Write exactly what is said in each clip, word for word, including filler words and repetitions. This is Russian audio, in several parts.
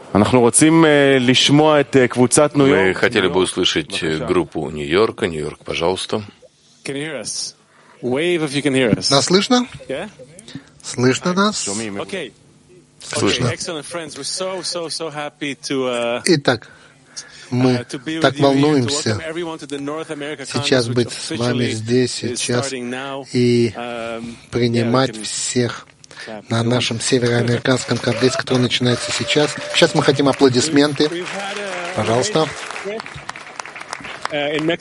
Мы хотели бы услышать группу Нью-Йорка. Нью-Йорк, пожалуйста. Нас слышно? Слышно нас? Слышно. Итак, мы так волнуемся сейчас быть с вами здесь, сейчас, и принимать всех на нашем североамериканском конгрессе, который начинается сейчас. Сейчас мы хотим аплодисменты. Пожалуйста. У нас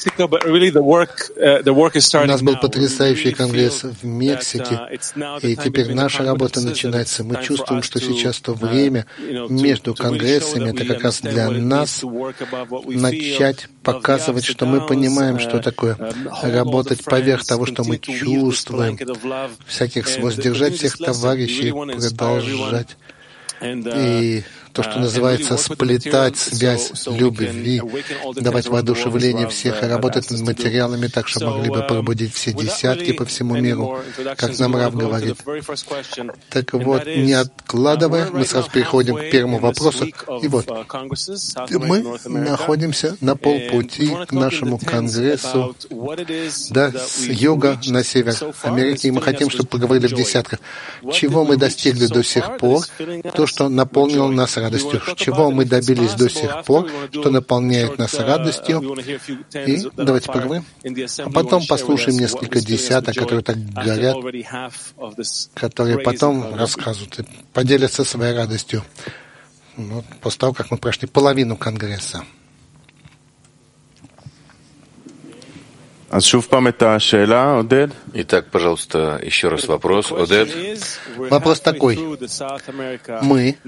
был потрясающий конгресс в Мексике, и теперь наша работа начинается. Мы чувствуем, что сейчас то время между конгрессами, это как раз для нас начать показывать, что мы понимаем, что такое работать поверх того, что мы чувствуем, всяких воздержать всех товарищей, продолжать. И то, что называется сплетать связь любви, давать воодушевление всех и работать над материалами так, чтобы могли бы пробудить все десятки по всему миру, как нам Рав говорит. Так вот, не откладывая, мы сразу переходим к первому вопросу. И вот, мы находимся на полпути к нашему конгрессу, да, с юга на север Америки, и мы хотим, чтобы поговорили в десятках. Чего мы достигли до сих пор, то, что наполнило нас радостью, чего мы добились до сих пор, что наполняет нас радостью. И давайте поговорим. А потом послушаем несколько десяток, которые так горят, которые потом расскажут и поделятся своей радостью. Вот, после того, как мы прошли половину конгресса. Итак, пожалуйста, еще раз вопрос. Одед. Вопрос такой. Мы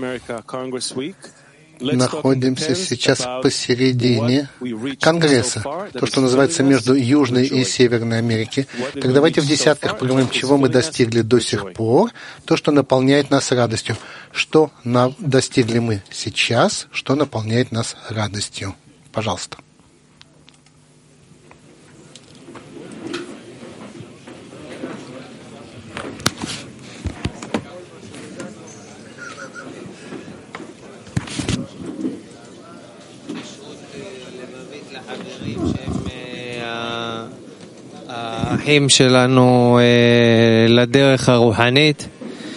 находимся сейчас посередине Конгресса, то, что называется между Южной и Северной Америкой. Так давайте в десятках поговорим, чего мы достигли до сих пор, то, что наполняет нас радостью. Что на... достигли мы сейчас, что наполняет нас радостью. Пожалуйста. האחים שלנו לדרך הרוחנית,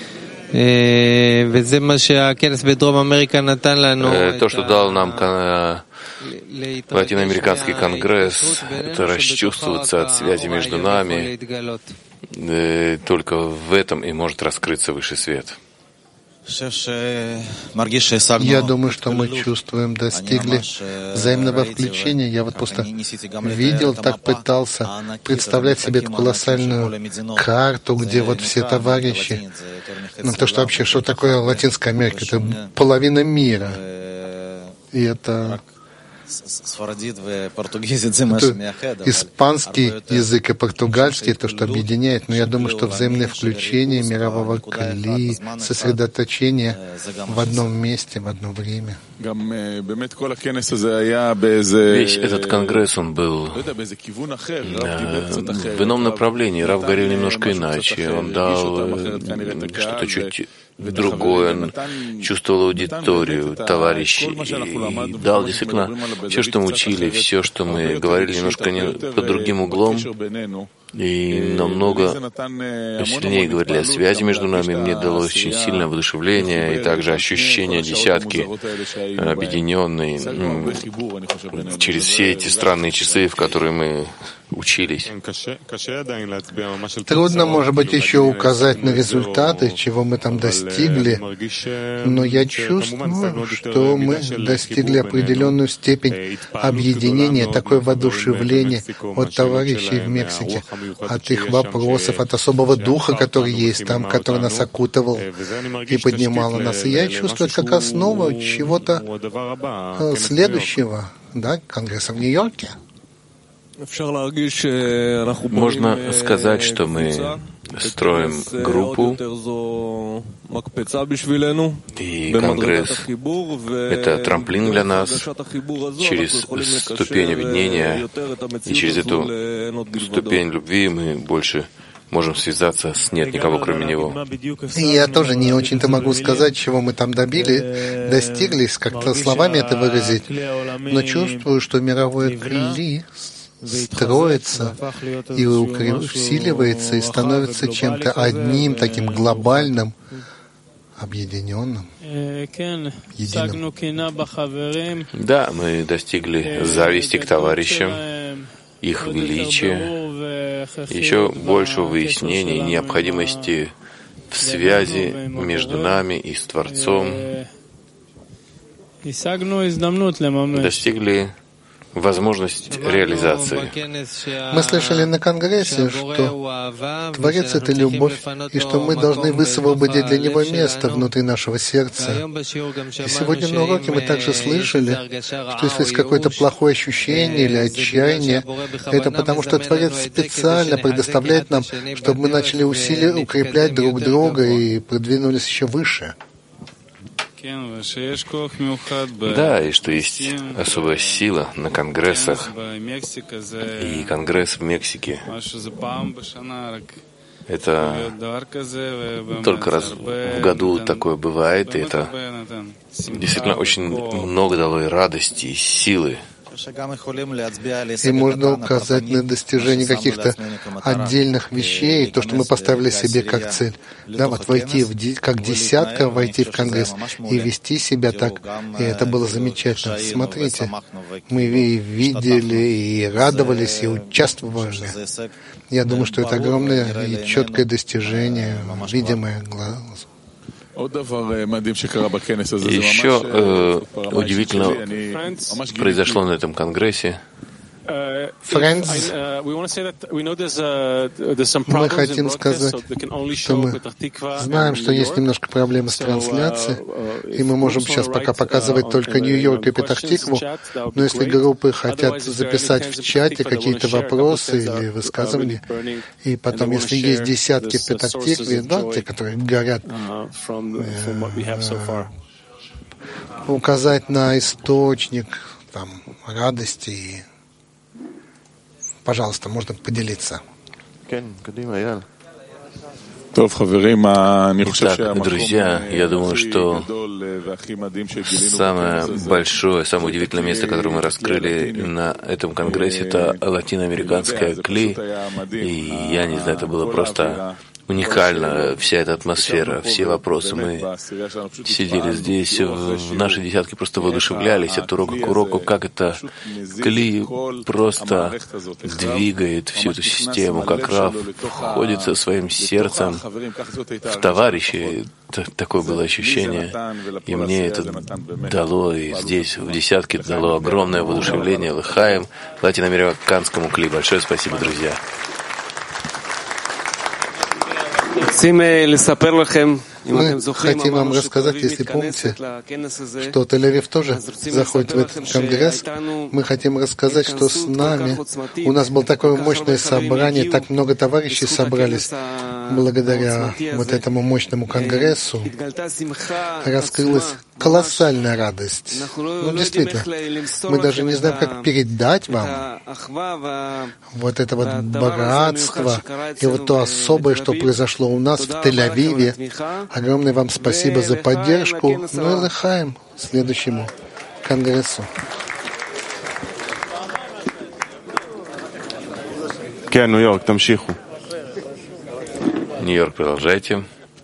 וזה מה שהכנס בדרום אמריקה נתן לנו. То, что дал нам латиноамериканский конгресс, это расчувствоваться от связи между нами. Только в этом и может раскрыться высший свет. Я думаю, что мы чувствуем, достигли взаимного включения. Я вот просто видел, так пытался представлять себе эту колоссальную карту, где вот все товарищи. Ну, то, что вообще, что такое Латинская Америка? Это половина мира. И это... Это испанский язык и португальский, то, что объединяет, но я думаю, что взаимное включение мирового кли, сосредоточение в одном месте, в одно время. Весь этот конгресс, он был в ином направлении. Рав говорил немножко иначе. Он дал что-то чуть другое, он чувствовал аудиторию, товарищей, и дал действительно все, что мы учили, все, что мы говорили, немножко не, под другим углом, и намного сильнее говорили о связи между нами. Мне дало очень сильное воодушевление и также ощущение десятки объединенной через все эти странные часы, в которые мы учились. Трудно, может быть, еще указать на результаты, чего мы там достигли, но я чувствую, что мы достигли определенную степень объединения, такое воодушевление от товарищей в Мексике, от их вопросов, от особого духа, который есть там, который нас окутывал и поднимал нас. И я чувствую, это как основа чего-то следующего, да, Конгресса в Нью-Йорке. Можно сказать, что мы строим группу, и конгресс — это трамплин для нас через ступень объединения, и через эту ступень любви мы больше можем связаться с нет никого, кроме Него. И я тоже не очень-то могу сказать, чего мы там добили, достигли, как-то словами это выразить, но чувствую, что мировое кли строится и усиливается и становится чем-то одним, таким глобальным, объединенным, единым. Да, мы достигли зависти к товарищам, их величия, еще большего выяснения необходимости в связи между нами и с Творцом. Достигли возможность реализации. Мы слышали на Конгрессе, что Творец — это любовь, и что мы должны высвободить для Него место внутри нашего сердца. И сегодня на уроке мы также слышали, что если есть какое-то плохое ощущение или отчаяние, это потому, что Творец специально предоставляет нам, чтобы мы начали усилия укреплять друг друга и продвинулись еще выше. Да, и что есть особая сила на конгрессах, и конгресс в Мексике. Это только раз в году такое бывает, и это действительно очень много дало и радости, и силы. И можно указать на достижение каких-то отдельных вещей, то, что мы поставили себе как цель. Да, вот войти в, как десятка, войти в Конгресс и вести себя так. И это было замечательно. Смотрите, мы и видели, и радовались, и участвовали. Я думаю, что это огромное и четкое достижение, видимое глазом. Еще э, удивительно произошло на этом конгрессе. Friends, мы хотим сказать, что мы знаем, что есть немножко проблемы с трансляцией, и мы можем сейчас пока показывать только Нью-Йорк и Петах-Тикву, но если группы хотят записать в чате какие-то вопросы или высказывания, и потом, если есть десятки в Петах-Тикве, да, те, которые горят, э, указать на источник там, радости и пожалуйста, можно поделиться. Итак, друзья, я думаю, что самое большое, самое удивительное место, которое мы раскрыли на этом конгрессе, это латиноамериканская кли. И я не знаю, это было просто уникально, вся эта атмосфера, все вопросы. Мы сидели здесь, в нашей десятке просто воодушевлялись от урока к уроку, как это кли просто двигает всю эту систему, как Рав входит со своим сердцем в товарищей. Такое было ощущение. И мне это дало, и здесь, в десятке, дало огромное воодушевление Лыхаем, латиноамериканскому кли. Большое спасибо, друзья. Мы хотим вам рассказать, если помните, что Тель-Авив тоже заходит в этот конгресс. Мы хотим рассказать, что с нами у нас было такое мощное собрание, так много товарищей собрались. Благодаря вот этому мощному конгрессу раскрылась колоссальная радость. Ну, действительно, мы даже не знаем, как передать вам вот это вот богатство и вот то особое, что произошло у нас в Тель-Авиве. Огромное вам спасибо за поддержку. Ну и лыхаем следующему конгрессу. Нью-Йорк, тамшиху. Нью-Йорк, продолжайте.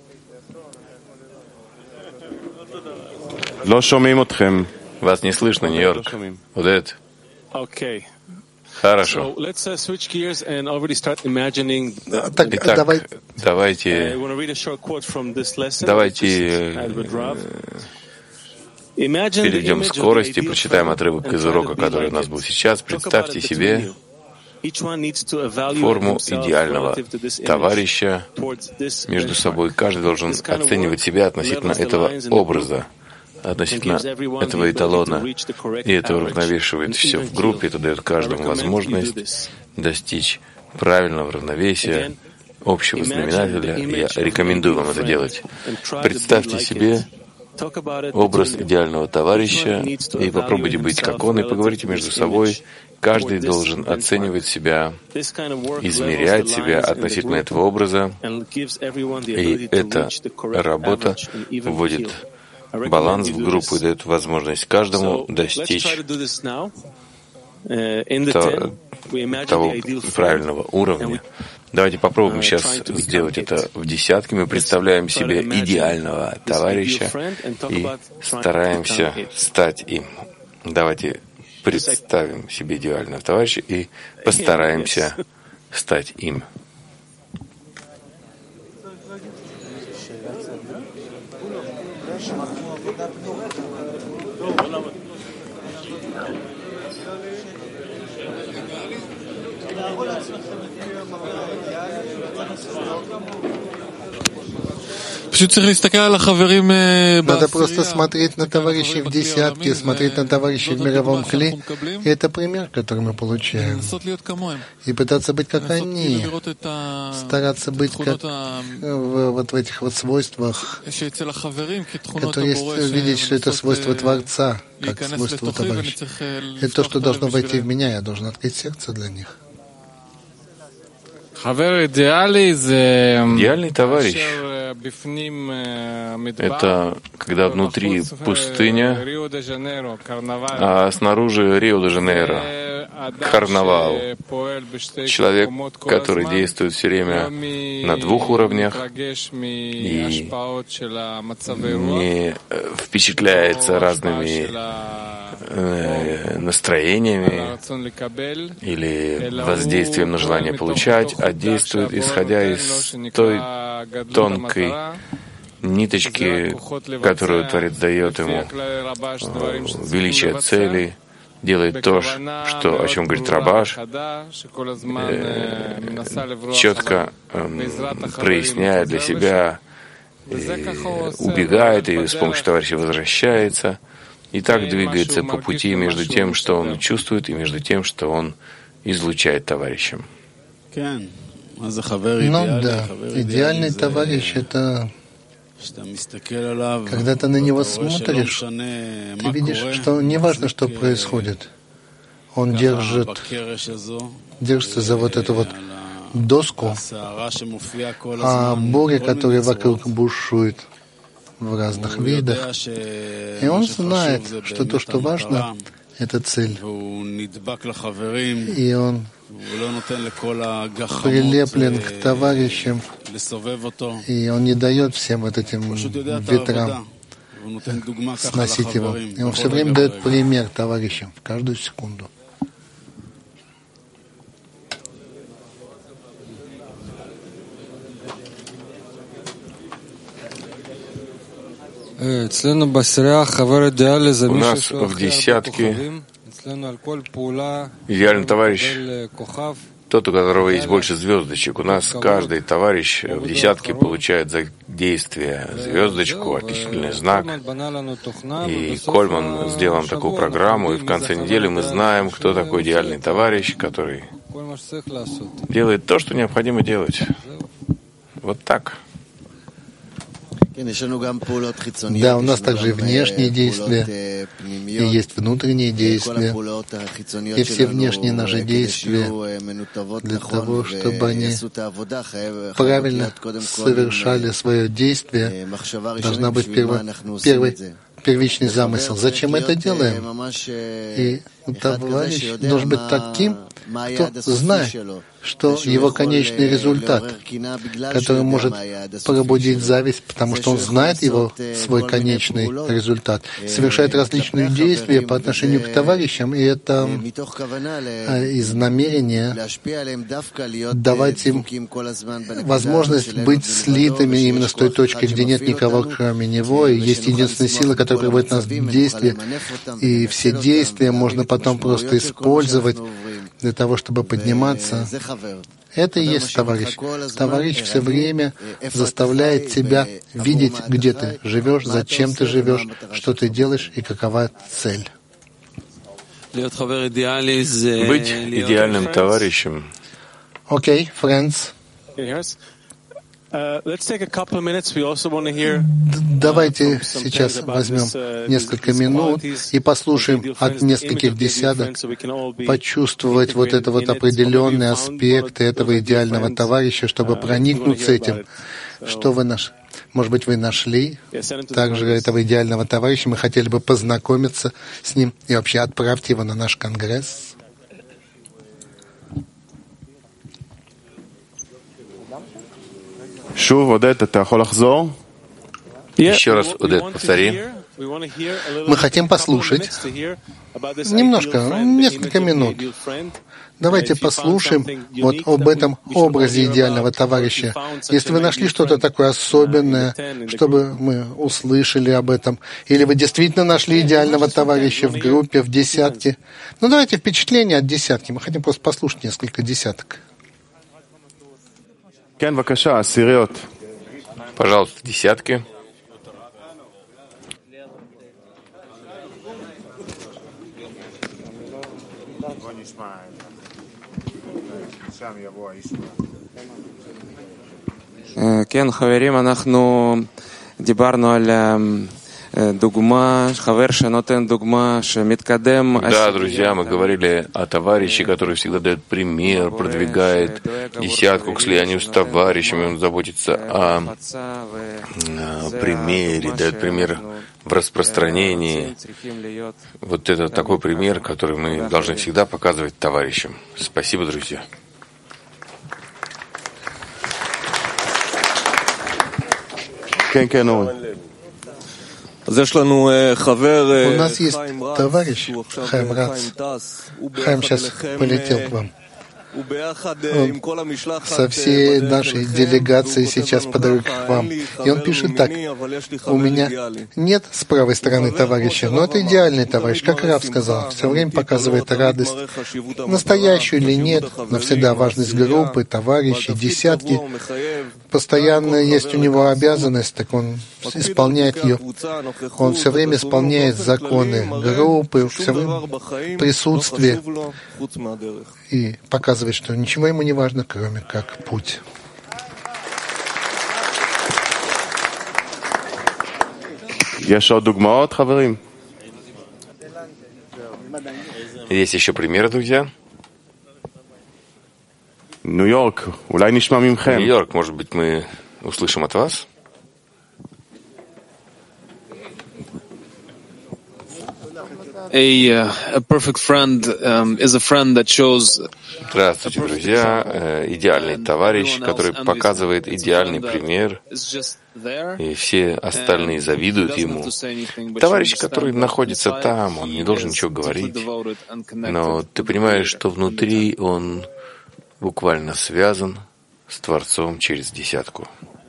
Вас не слышно, Нью-Йорк. Вот это. Хорошо. Так, Итак, давай... давайте, давайте перейдем в скорость и прочитаем отрывок из урока, который у нас был сейчас. Представьте себе форму идеального товарища между собой. Каждый должен оценивать себя относительно этого образа, относительно этого эталона. И это уравновешивает все в группе, это дает каждому возможность достичь правильного равновесия, общего знаменателя. Я рекомендую вам это делать. Представьте себе образ идеального товарища, и попробуйте быть как он, и поговорите между собой. Каждый должен оценивать себя, измерять себя относительно этого образа, и эта работа вводит баланс в группу и дает возможность каждому достичь того, того правильного уровня. Давайте попробуем сейчас сделать это в десятке. Мы представляем себе идеального товарища и стараемся стать им. Давайте представим себе идеального товарища и постараемся стать им. Надо просто смотреть на товарищей в десятке, смотреть на товарищей в мировом кли. И это пример, который мы получаем. И пытаться быть как они, стараться быть как в, вот в этих вот свойствах, которые есть, видеть, что это свойство Творца, как свойство товарища. Это то, что должно войти в меня, я должен открыть сердце для них. Идеальный товарищ — это когда внутри пустыня, а снаружи Рио-де-Жанейро, карнавал. Человек, который действует все время на двух уровнях и не впечатляется разными настроениями или воздействием на желание получать, а действует, исходя из той тонкой ниточки, которую Творец дает ему, величие цели, делает то, что, о чем говорит Рабаш, э, четко э, проясняет для себя, э, убегает и с помощью товарища возвращается, и так двигается по пути между тем, что он чувствует, и между тем, что он излучает товарищам. Ну да, идеальный товарищ — это когда ты на него смотришь, ты видишь, что не важно, что происходит. Он держит, держится за вот эту вот доску, а буря, которая вокруг бушует в разных видах. И он знает, что то, что важно, это цель. И он прилеплен к товарищам, и он не дает всем вот этим ветрам сносить его. И он все время дает пример товарищам в каждую секунду. У нас в десятке идеальный товарищ тот, у которого есть больше звездочек. У нас каждый товарищ в десятке получает за действие звездочку, отличительный знак. И Кольман сделал нам такую программу, и в конце недели мы знаем, кто такой идеальный товарищ, который делает то, что необходимо делать. Вот так. Да, у нас также и внешние действия, и есть внутренние действия. И все внешние наши действия для того, чтобы они правильно совершали свое действие, должна быть перво, первый, первичный замысел. Зачем это делаем? И товарищ должен быть таким, кто знает, что его конечный результат, который может пробудить зависть, потому что он знает его, свой конечный результат, совершает различные действия по отношению к товарищам, и это из намерения давать им возможность быть слитыми именно с той точкой, где нет никого, кроме него, и есть единственная сила, которая приводит нас в действие, и все действия можно потом просто использовать для того, чтобы подниматься. Это и есть товарищ. Товарищ все время заставляет тебя видеть, где ты живешь, зачем ты живешь, что ты делаешь и какова цель. Быть идеальным товарищем. Окей, okay, friends. Давайте сейчас возьмем несколько минут и послушаем от нескольких десяток, почувствовать вот это вот определенные аспекты этого идеального товарища, чтобы проникнуться этим. Что вы нашли? Может быть, вы нашли также этого идеального товарища, мы хотели бы познакомиться с ним и вообще отправьте его на наш конгресс. Еще раз, Одет, повтори. Мы хотим послушать немножко, несколько минут. Давайте послушаем вот об этом образе идеального товарища. Если вы нашли что-то такое особенное, чтобы мы услышали об этом, или вы действительно нашли идеального товарища в группе, в десятке, ну давайте впечатление от десятки. Мы хотим просто послушать несколько десяток. Пожалуйста, десятки. כן, חברים, אנחנו דיברנו על דוגמה, חבר שנותן דוגמה, שמתקדם. Да, друзья, мы говорили о товарище, который всегда дает пример, продвигает десятку к слиянию с товарищами, он заботится о, о примере, дает пример в распространении. Вот это такой пример, который мы должны всегда показывать товарищам. Спасибо, друзья. כן, כן, אורי. У нас есть товарищ Хайм Рац. Хайм сейчас полетел к вам. Он со всей нашей делегацией сейчас по дороге к вам. И он пишет так: у меня нет с правой стороны товарища, но это идеальный товарищ, как Рав сказал, все время показывает радость, настоящую или нет, но всегда важность группы, товарищей, десятки. Постоянно есть у него обязанность, так он исполняет ее. Он все время исполняет законы группы, все время присутствие и показывает, что ничего ему не важно, кроме как путь. Есть еще примеры, друзья? Нью-Йорк, Нью-Йорк, может быть, мы услышим от вас? A, uh, a perfect friend um, is a friend that shows. Здравствуйте, друзья. Идеальный товарищ, который показывает идеальный пример, и все остальные завидуют ему. Товарищ, который находится там, он не должен ничего говорить, но ты понимаешь, что внутри он буквально связан с Творцом через десятку.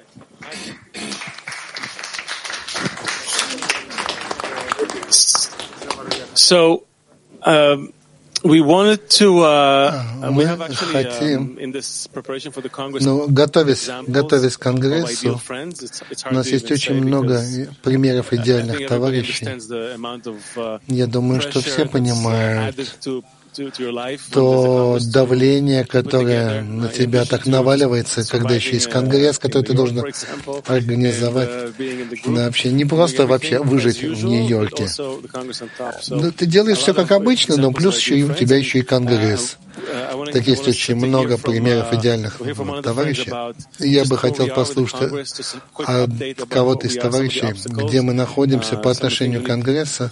So, um, we wanted to. Uh, Мы хотим, но готовясь, готовясь к Конгрессу, у нас есть очень много примеров идеальных товарищей. Я думаю, что все понимают то давление, которое на тебя так наваливается, когда еще есть конгресс, который ты должен организовать. Вообще не просто вообще выжить в Нью-Йорке. Ну, ты делаешь все как обычно, но плюс еще и у тебя еще и конгресс. Так есть очень много примеров идеальных товарищей. Я бы хотел послушать от кого-то из товарищей, где мы находимся по отношению к Конгрессу,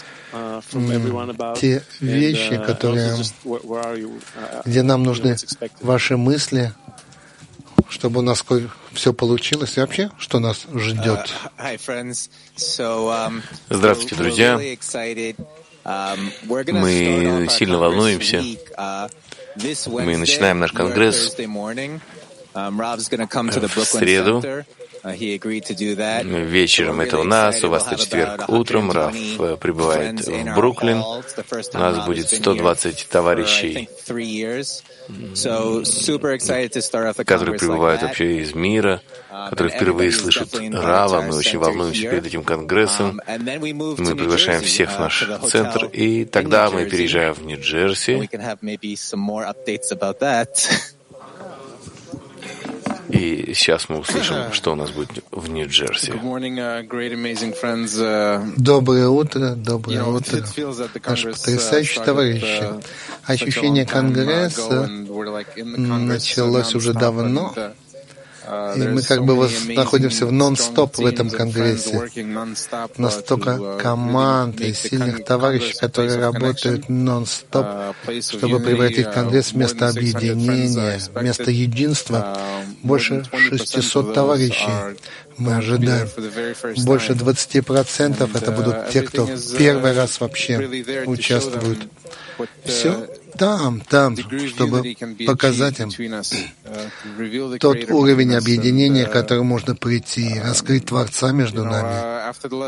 те вещи, которые, где нам нужны ваши мысли, чтобы у нас все получилось, и вообще, что нас ждет. Здравствуйте, друзья. Мы сильно волнуемся. Мы начинаем наш конгресс в среду. Вечером это у нас, у вас это четверг утром. Рав прибывает в Бруклин. У нас будет сто двадцать товарищей, которые прибывают вообще из мира, которые впервые слышат Рава. Мы очень волнуемся перед этим конгрессом. Мы приглашаем всех в наш центр, и тогда мы переезжаем в Нью-Джерси. И И сейчас мы услышим, что у нас будет в Нью-Джерси. Доброе утро, доброе утро, наши потрясающие товарищи. Ощущение Конгресса началось уже давно, и мы как бы находимся в нон-стоп в этом Конгрессе. Настолько команд и сильных товарищей, которые работают нон-стоп, чтобы превратить Конгресс в место объединения, в место единства. Больше шестисот товарищей. Мы ожидаем. Больше двадцати процентов это будут те, кто первый раз вообще участвуют. Все там, там, чтобы показать им тот уровень объединения, к которому можно прийти, раскрыть Творца между нами.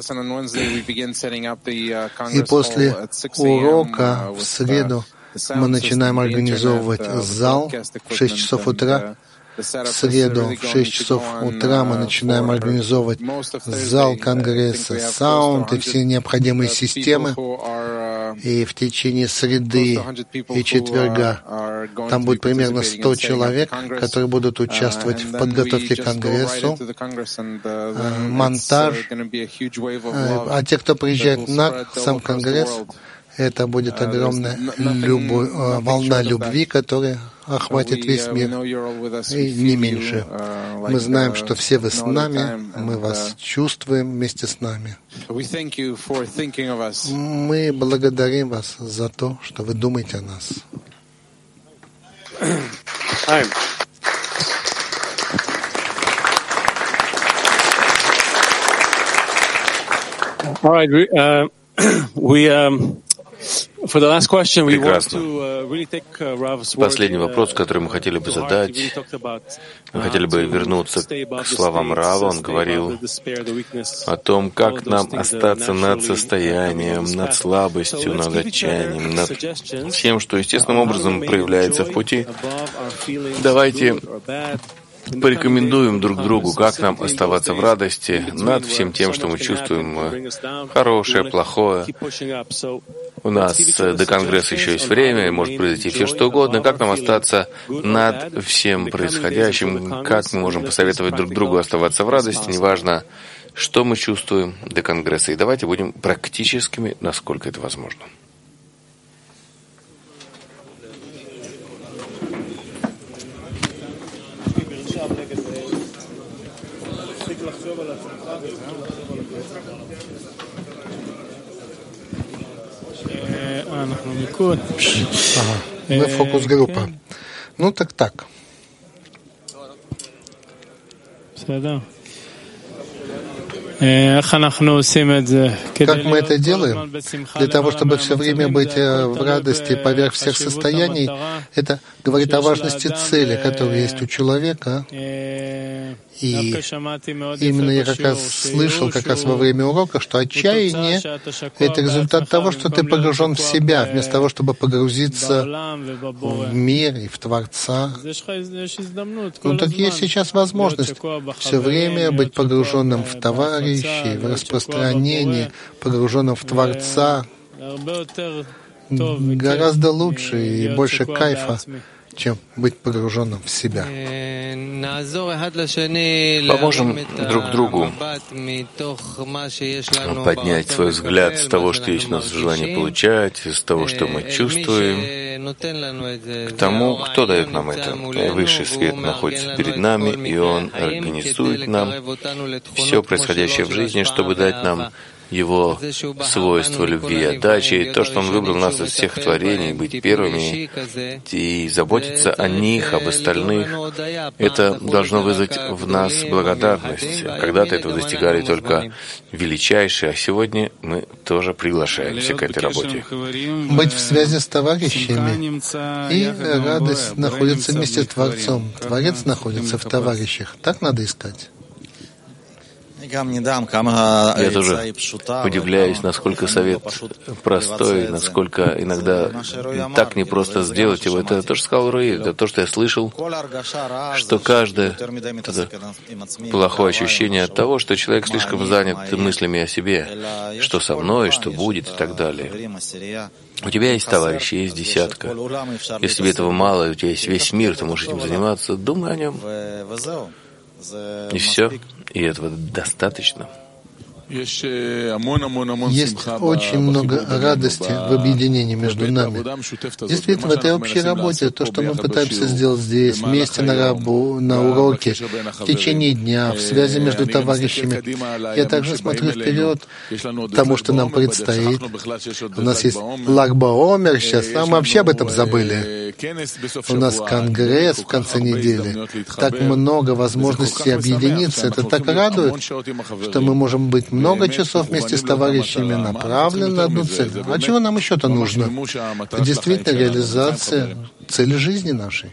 И после урока в среду мы начинаем организовывать зал в шесть часов утра. В среду в шесть часов утра мы начинаем организовывать зал Конгресса, саунд и все необходимые системы. И в течение среды и четверга там будет примерно сто человек, которые будут участвовать в подготовке к Конгрессу, монтаж. А те, кто приезжает на сам Конгресс, это будет огромная любовь, волна любви, которая охватит весь мир, и не меньше. Мы знаем, что все вы с нами, мы вас чувствуем вместе с нами. Мы благодарим вас за то, что вы думаете о нас. All right, we, uh, we um, for the last question, we want to uh, really take uh, Rav's word. Последний вопрос, который мы хотели бы задать, мы хотели бы вернуться к словам Рава. Он говорил о том, как нам остаться над состоянием, над слабостью, над отчаянием, над всем, что естественным образом проявляется в пути. Давайте порекомендуем друг другу, как нам оставаться в радости над всем тем, что мы чувствуем, хорошее, плохое. У нас до Конгресса еще есть время, может произойти все что угодно. Как нам остаться над всем происходящим? Как мы можем посоветовать друг другу оставаться в радости, неважно, что мы чувствуем до Конгресса. И давайте будем практическими, насколько это возможно. Ага. Мы фокус-группа. Ну так так. Как мы это делаем? Для того, чтобы все время быть в радости поверх всех состояний, это говорит о важности цели, которая есть у человека. И именно я как раз слышал как раз во время урока, что отчаяние — это результат того, что ты погружен в себя, вместо того, чтобы погрузиться в мир и в Творца. Ну так есть сейчас возможность все время быть погруженным в товарищей, в распространение, погруженным в Творца. Гораздо лучше и больше кайфа, чем быть погруженным в себя. Поможем друг другу поднять свой взгляд с того, что есть у нас желание получать, с того, что мы чувствуем, к тому, кто дает нам это. Высший свет находится перед нами, и он организует нам все происходящее в жизни, чтобы дать нам Его свойства любви и отдачи, то, что Он выбрал нас из всех творений, быть первыми и заботиться о них, об остальных, это должно вызвать в нас благодарность. Когда-то этого достигали только величайшие, а сегодня мы тоже приглашаемся к этой работе. Быть в связи с товарищами, и радость находится вместе с Творцом. Творец находится в товарищах. Так надо искать. Я тоже удивляюсь, насколько совет простой, насколько иногда так непросто сделать его. Это то, что сказал Руи, это то, что я слышал, что каждое плохое ощущение от того, что человек слишком занят мыслями о себе, что со мной, что будет и так далее. У тебя есть товарищи, есть десятка. Если тебе этого мало, у тебя есть весь мир, ты можешь этим заниматься, думай о нем. И все, и этого достаточно. Есть очень много радости в объединении между нами. Действительно, в этой общей работе, то, что мы пытаемся сделать здесь, вместе на, рабу, на уроке, в течение дня, в связи между товарищами. Я также смотрю вперед к тому, что нам предстоит. У нас есть Lag BaOmer сейчас, а мы вообще об этом забыли. У нас конгресс в конце недели. Так много возможностей объединиться. Это так радует, что мы можем быть много часов вместе с товарищами направлены на одну цель. А чего нам еще-то нужно? Это действительно реализация цели жизни нашей.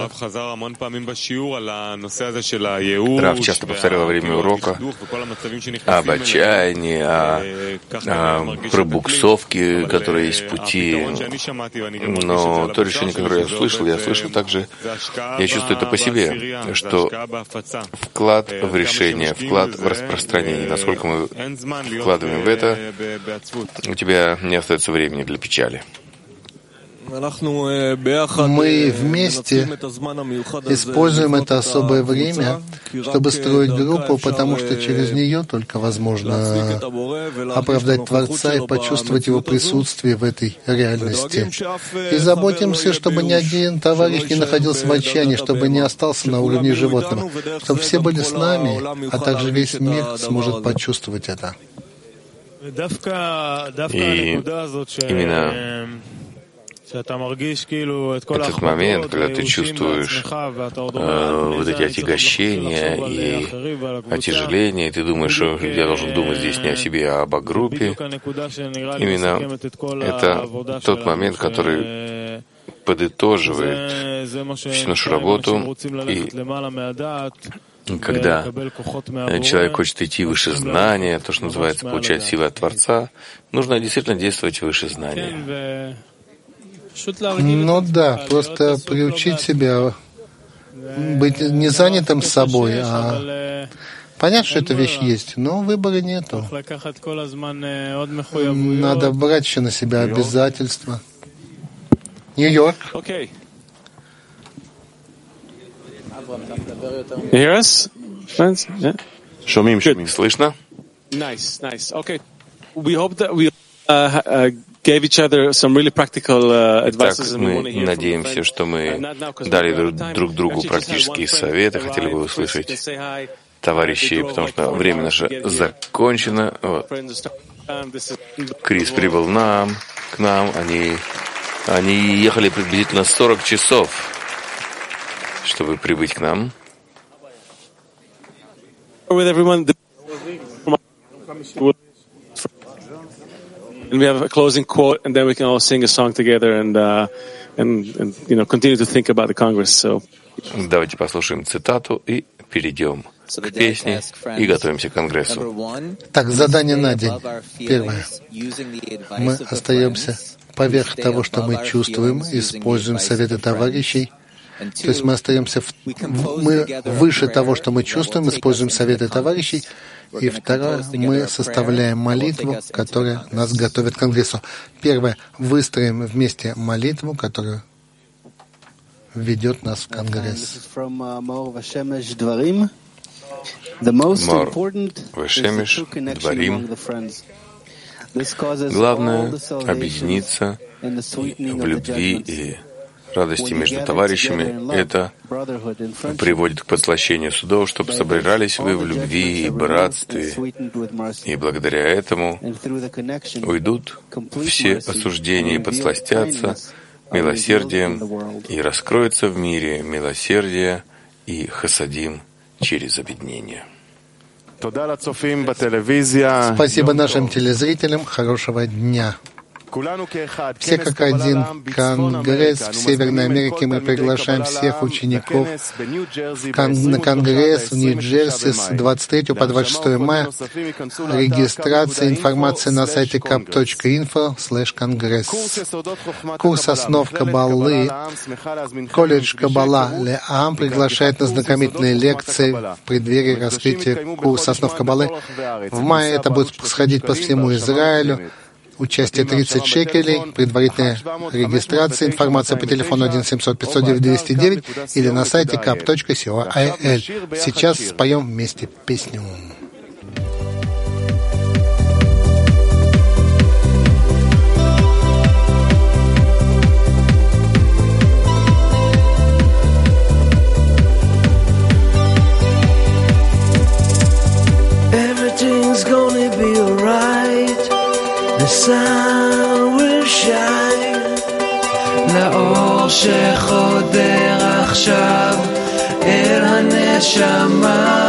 Рав часто повторял во время урока об отчаянии, о, о пробуксовке, которая есть в пути. Но то решение, которое я слышал, я слышал также, я чувствую это по себе, что вклад в решение, вклад в распространение, насколько мы вкладываем в это, у тебя не остается времени для печали. Мы вместе используем это особое время, чтобы строить группу, потому что через нее только возможно оправдать Творца и почувствовать Его присутствие в этой реальности. И заботимся, чтобы ни один товарищ не находился в отчаянии, чтобы не остался на уровне животного, чтобы все были с нами, а также весь мир сможет почувствовать это. И именно этот момент, когда ты чувствуешь э, вот эти отягощения и отяжеления, и ты думаешь, что я должен думать здесь не о себе, а об группе, именно это тот момент, который подытоживает всю нашу работу, и когда человек хочет идти выше знания, то, что называется, получать силы от Творца, нужно действительно действовать выше знания. Ну да, просто приучить себя быть не занятым собой, а понять, что эта вещь есть, но выбора нету. Надо брать еще на себя обязательства. Нью-Йорк. Шумим, шумим. Слышно? Nice, nice. Okay. We hope that we uh, uh, gave each other some really practical uh, advices. Так, мы надеемся, что мы дали друг, друг другу практические советы, хотели бы услышать товарищей, потому что время наше закончено. Вот. Крис прибыл нам, к нам, они, они ехали приблизительно сорок часов, чтобы прибыть к нам. And we have a closing quote, and then we can all sing a song together and, uh, and, and you know, continue to think about the Congress. So. Давайте послушаем цитату и перейдем к песне и готовимся к Конгрессу. Так, задание на день. Первое. Мы остаемся поверх того, что мы чувствуем, используем советы товарищей. То есть мы остаемся в, мы выше того, что мы чувствуем, используем советы товарищей. И второе, мы составляем молитву, которая нас готовит к Конгрессу. Первое, выстроим вместе молитву, которая ведет нас в Конгресс. Мор Вешемеш Дварим. Главное — объединиться в любви и радости между товарищами. Это приводит к подслащению судов, чтобы собирались вы в любви и братстве. И благодаря этому уйдут все осуждения и подсластятся милосердием, и раскроется в мире милосердие и хасадим через объединение. Спасибо нашим телезрителям. Хорошего дня. Все как один конгресс в Северной Америке. Мы приглашаем всех учеников кон- на конгресс в Нью-Джерси с двадцать третьего по двадцать шестое мая. Регистрация, информация на сайте кап точка инфо слэш конгресс. Курс основ Каббалы. Колледж Каббала Леам приглашает на знакомительные лекции в преддверии раскрытия курса основ Каббалы. В мае это будет происходить по всему Израилю. Участие тридцать шекелей, предварительная регистрация, информация по телефону один семьсот пятьсот девять двести девять или на сайте кап точка си о ай эл. Сейчас споем вместе песню. Everything's gonna be alright. The sun will shine. לאור שחודר עכשיו אל הנשמה.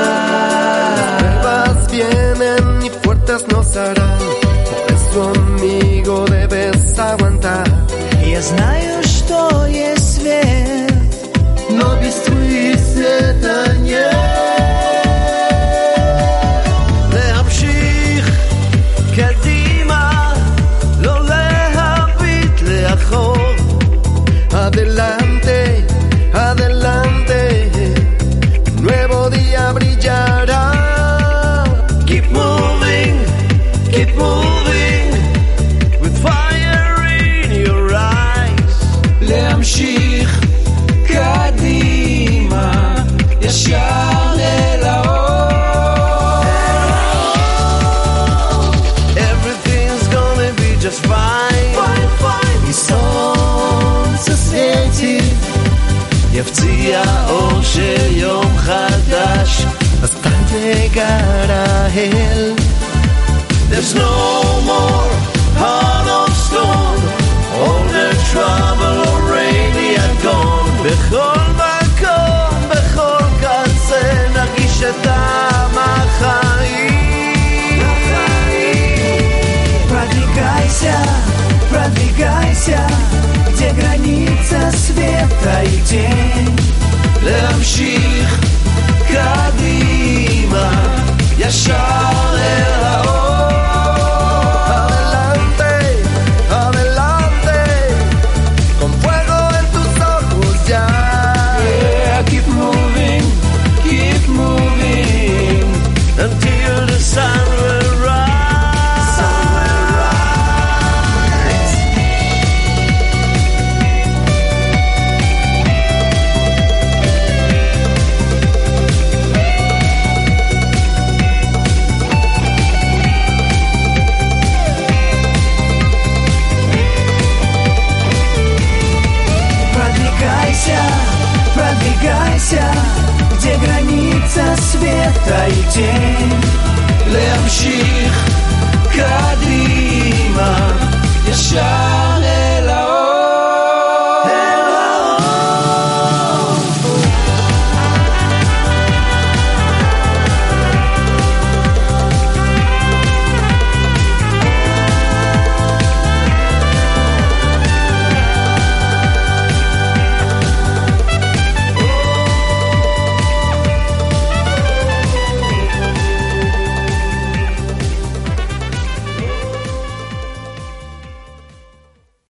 Las pruebas vienen y fuertes nos harán. Por eso, amigo, debes aguantar. Я знаю, что есть свет, Но без твоих света нет. Adelante, adelante, un nuevo día brillará. Keep moving, keep moving, with fire in your eyes. להמשיך קדימה, ישר אל האור. Everything's gonna be just fine, fine, fine. солнце светит, יפציע אור של יום חדש, אז אתה תגרה אל. There's no more heart of stone, all the trouble already had gone. בכל מקום, בכל קצה, נרגיש את דם החיים. продвигайся, продвигайся, где граница света и тень. להמשיך קדימה, ישר אל האור. Adelante, adelante, con fuego en tus ojos ya. Yeah, keep moving, keep moving, until the sun will rise. Sun will rise. продвигайся, продвигайся, где граница света и тень.